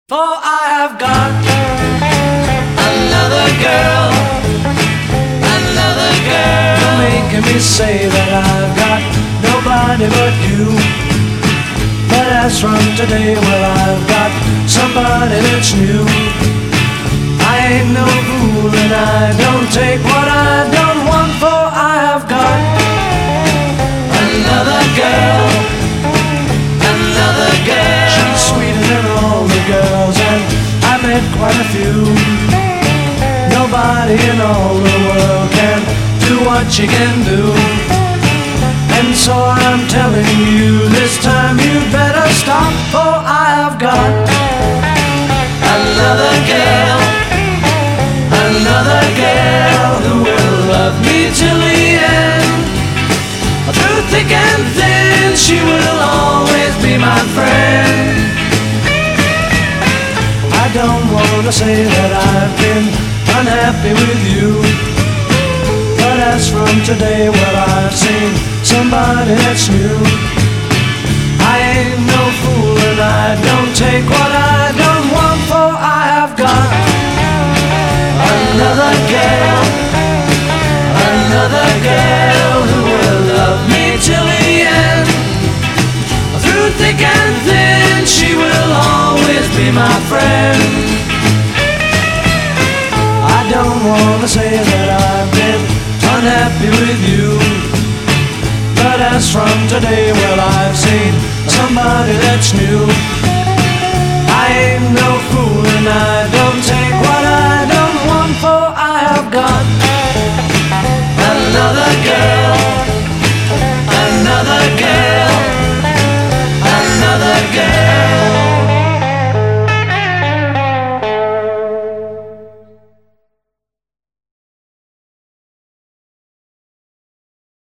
For I have got another girl, you're making me say that I've got nobody but you. But as from today, well, I've got somebody that's new. I ain't no fool and I don't take what I don't want, for I have got another girl. She's sweeter than all the girls, and I met quite a few. Nobody in all the world can do what she can do. And so I'm telling you, this time you better stop, for I have got another girl who will love me till the end. Through thick and thin, she will always be my friend. I don't want to say that I've been unhappy with you, but as from today, well, I've seen somebody that's new. I ain't no fool and I don't take what I don't want, for I have got another girl who will love me till the end. Through thick and thin, she will always be my friend. I don't want to say that I've been unhappy with you, but as from today, well, I've seen somebody that's new.